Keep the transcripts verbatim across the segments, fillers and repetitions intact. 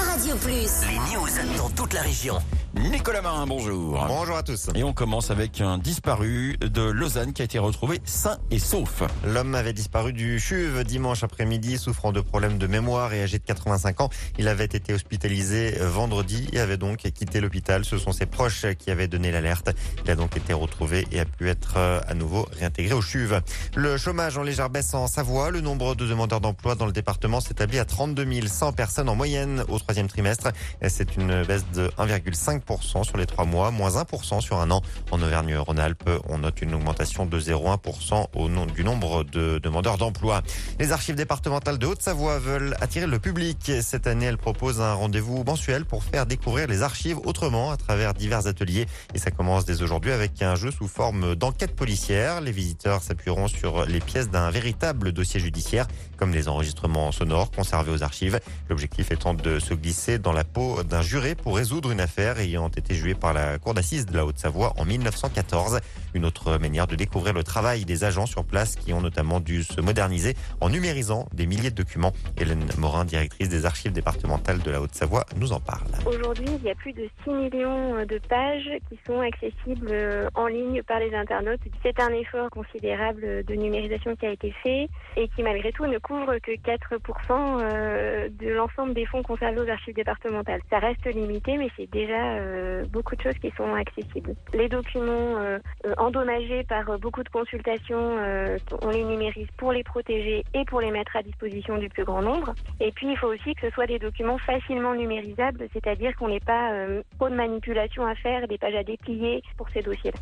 Radio Plus. Les news dans toute la région. Nicolas Marin, bonjour. Bonjour à tous. Et on commence avec un disparu de Lausanne qui a été retrouvé sain et sauf. L'homme avait disparu du CHUV dimanche après-midi, souffrant de problèmes de mémoire et âgé de quatre-vingt-cinq ans. Il avait été hospitalisé vendredi et avait donc quitté l'hôpital. Ce sont ses proches qui avaient donné l'alerte. Il a donc été retrouvé et a pu être à nouveau réintégré au CHUV. Le chômage en légère baisse en Savoie. Le nombre de demandeurs d'emploi dans le département s'établit à trente-deux mille cent personnes en moyenne au troisième trimestre. C'est une baisse de un virgule cinq pour cent sur les trois mois, moins un pour cent sur un an. En Auvergne-Rhône-Alpes, on note une augmentation de zéro virgule un pour cent au nom du nombre de demandeurs d'emploi. Les archives départementales de Haute-Savoie veulent attirer le public. Cette année, elles proposent un rendez-vous mensuel pour faire découvrir les archives autrement à travers divers ateliers. Et ça commence dès aujourd'hui avec un jeu sous forme d'enquête policière. Les visiteurs s'appuieront sur les pièces d'un véritable dossier judiciaire, comme les enregistrements sonores conservés aux archives. L'objectif étant de se glisser dans la peau d'un juré pour résoudre une affaire ayant été jugée par la cour d'assises de la Haute-Savoie en mille neuf cent quatorze. Une autre manière de découvrir le travail des agents sur place qui ont notamment dû se moderniser en numérisant des milliers de documents. Hélène Morin, directrice des archives départementales de la Haute-Savoie, nous en parle. Aujourd'hui, il y a plus de six millions de pages qui sont accessibles en ligne par les internautes. C'est un effort considérable de numérisation qui a été fait et qui malgré tout ne couvre que quatre pour cent de l'ensemble des fonds conservés aux archives départementales. Ça reste limité, mais c'est déjà euh, beaucoup de choses qui sont accessibles. Les documents euh, endommagés par beaucoup de consultations, euh, on les numérise pour les protéger et pour les mettre à disposition du plus grand nombre. Et puis il faut aussi que ce soit des documents facilement numérisables, c'est-à-dire qu'on n'ait pas euh, trop de manipulations à faire, des pages à déplier pour ces dossiers-là.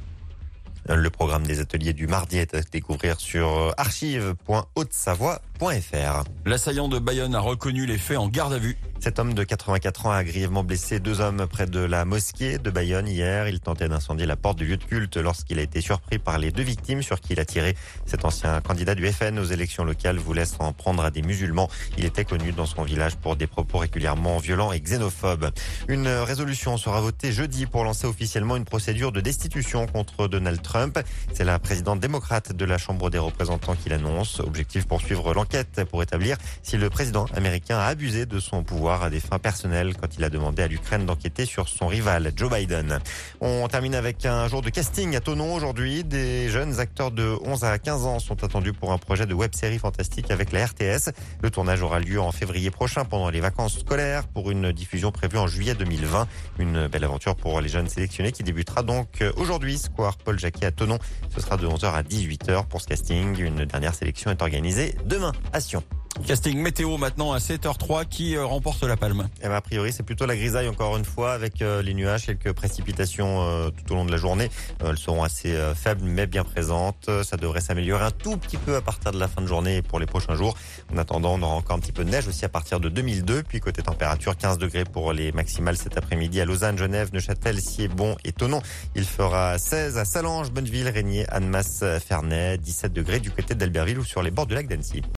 Le programme des ateliers du mardi est à découvrir sur archives point haute savoie point f r. L'assaillant de Bayonne a reconnu les faits en garde à vue. Cet homme de quatre-vingt-quatre ans a grièvement blessé deux hommes près de la mosquée de Bayonne hier. Il tentait d'incendier la porte du lieu de culte lorsqu'il a été surpris par les deux victimes sur qui il a tiré. Cet ancien candidat du F N aux élections locales voulait s'en prendre à des musulmans. Il était connu dans son village pour des propos régulièrement violents et xénophobes. Une résolution sera votée jeudi pour lancer officiellement une procédure de destitution contre Donald Trump. C'est la présidente démocrate de la Chambre des représentants qui l'annonce. Objectif, poursuivre l'enquête pour établir si le président américain a abusé de son pouvoir à des fins personnelles quand il a demandé à l'Ukraine d'enquêter sur son rival Joe Biden. On termine avec un jour de casting à Thonon aujourd'hui. Des jeunes acteurs de onze à quinze ans sont attendus pour un projet de web-série fantastique avec la R T S. Le tournage aura lieu en février prochain pendant les vacances scolaires pour une diffusion prévue en juillet deux mille vingt. Une belle aventure pour les jeunes sélectionnés qui débutera donc aujourd'hui, Square Paul Jacquet à Thonon. Ce sera de onze heures à dix-huit heures pour ce casting. Une dernière sélection est organisée demain à Sion. Casting météo maintenant à sept heures zéro trois qui euh, remporte la palme. Eh ben, a priori, c'est plutôt la grisaille encore une fois avec euh, les nuages, quelques précipitations euh, tout au long de la journée. Euh, elles seront assez euh, faibles mais bien présentes. Ça devrait s'améliorer un tout petit peu à partir de la fin de journée et pour les prochains jours. En attendant, on aura encore un petit peu de neige aussi à partir de deux mille deux. Puis côté température, quinze degrés pour les maximales cet après-midi à Lausanne, Genève, Neuchâtel, Siébon et Thonon. Il fera seize à Salange, Bonneville, Régnier, Annemasse, Ferney, dix-sept degrés du côté d'Albertville ou sur les bords du lac d'Annecy.